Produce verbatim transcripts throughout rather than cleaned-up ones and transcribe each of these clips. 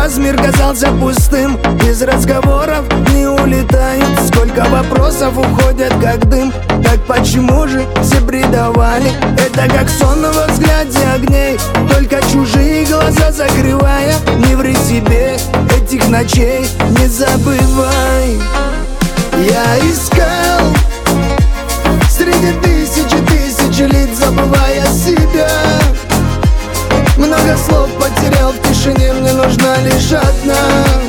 раз мир казался пустым. Без разговоров не улетают. Сколько вопросов уходят как дым. Так почему же все предавали? Это как сон во взгляде огней, только чужие глаза закрывая. Не ври себе, этих ночей не забывай. Я искал среди тысячи тысяч лиц, забывая себя. Много слов потерял в тишине, мне нужна лишь одна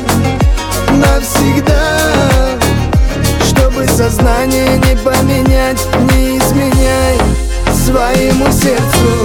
навсегда. Чтобы сознание не поменять, не изменяй своему сердцу.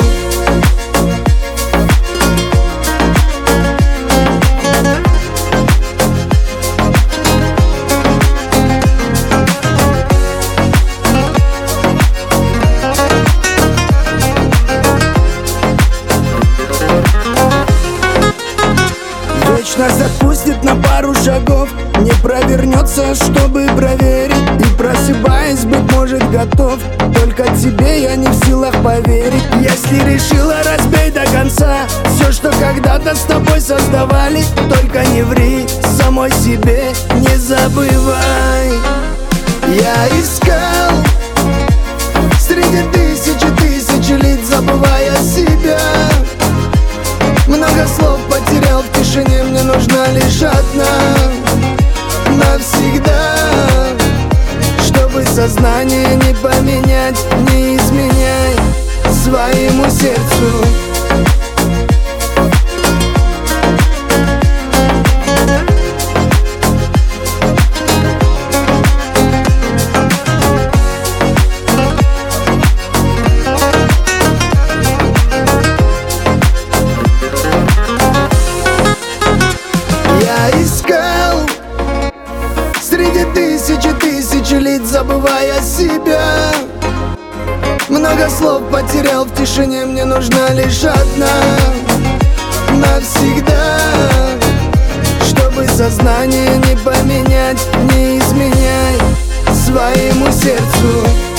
Вечность отпустит на пару шагов, не провернется, чтобы проверить. И просыпаясь, быть может, готов. Только тебе я не в силах поверить. Если решила, разбей до конца все, что когда-то с тобой создавали. Только не ври самой себе, не забывай. Я искал среди тысячи тысяч лиц, забывая себя. Много слов потерял в тишине, мне нужна лишь одна навсегда. Чтобы сознание не поменять, не изменяй своему сердцу. Среди тысячи тысяч лиц, забывая себя. Много слов потерял в тишине, мне нужна лишь одна навсегда. Чтобы сознание не поменять, не изменяй своему сердцу.